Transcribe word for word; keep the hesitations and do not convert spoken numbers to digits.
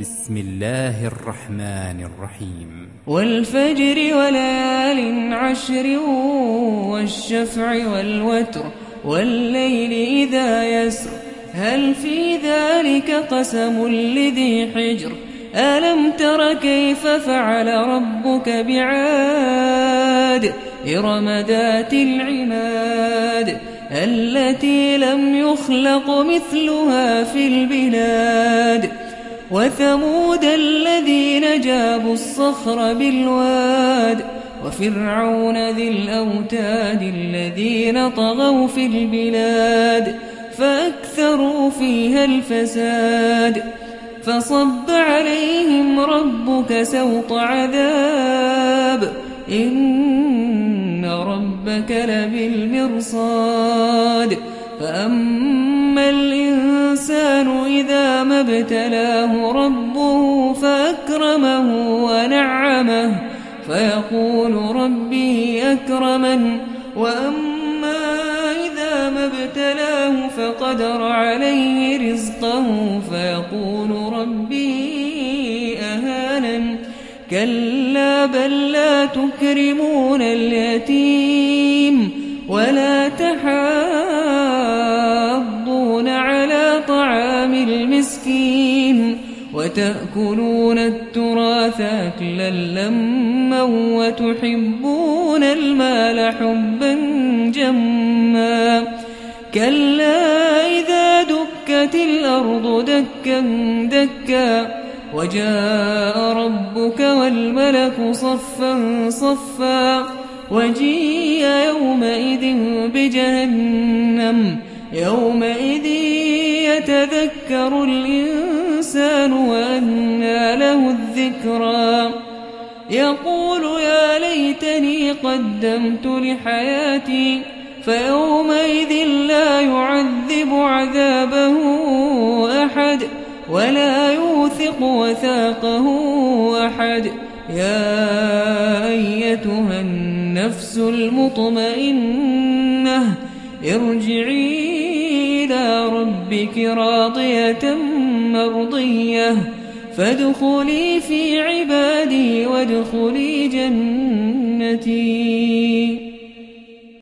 بسم الله الرحمن الرحيم والفجر وليال عشر والشفع والوتر والليل إذا يسر هل في ذلك قسم لذي حجر ألم تر كيف فعل ربك بعاد إرم ذات العماد التي لم يخلق مثلها في البلاد وثمود الذين جابوا الصخر بالواد وفرعون ذي الأوتاد الذين طغوا في البلاد فأكثروا فيها الفساد فصب عليهم ربك سوط عذاب إن ربك لبالمرصاد فأما الإنسان إذا ما ابتلاه ربه فأكرمه ونعمه فيقول ربي أكرمن وأما إذا ما ابتلاه فقدر عليه رزقه فيقول ربي أهانن كلا بل لا تكرمون اليتيم ولا تحاضون على طعام المسكين وتأكلون التراث أكلا لما وتحبون المال حبا جما كلا إذا دكت الأرض دكا دكا وجاء ربك والملك صفا صفا وجيء يومئذ بجهنم يومئذ يتذكر الإنسان وأنى له الذكرى يقول يا ليتني قدمت لحياتي فيومئذ لا يعذب عذابه أحد ولا يوثق وثاقه أحد يا أيتها النفس المطمئنة ارجعي إلى ربك راضية مرضية فادخلي في عبادي وادخلي جنتي.